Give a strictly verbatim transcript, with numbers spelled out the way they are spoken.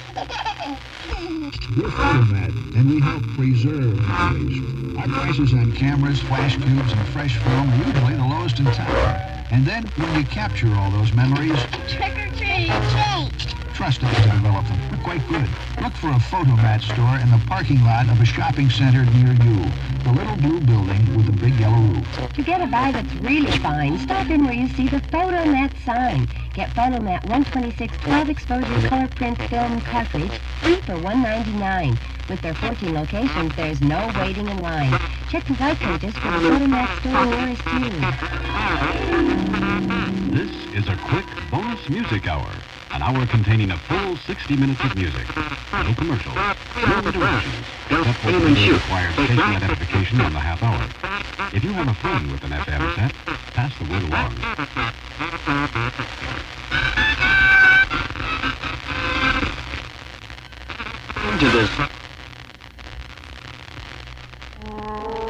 We're Photomat, and we help preserve memories. Our prices on cameras, flash cubes, and fresh film are usually the lowest in town. And then, when you capture all those memories, trick or treat, treat. Trust us to develop them. We're quite good. Look for a Photomat store in the parking lot of a shopping center near you. The little blue building with the big yellow roof. To get a buy that's really fine, stop in where you see the Photomat sign. Get Photomat one twenty-six twelve exposure color print film cartridge free for one ninety-nine. With their fourteen locations, there's no waiting in line. Check the white pages for the Photomat store nearest you. This is a quick bonus music hour. An hour containing a full sixty minutes of music. No commercials, no interruptions, except for the video required station identification on the half hour. If you have a friend with an F M set, pass the word along. To this.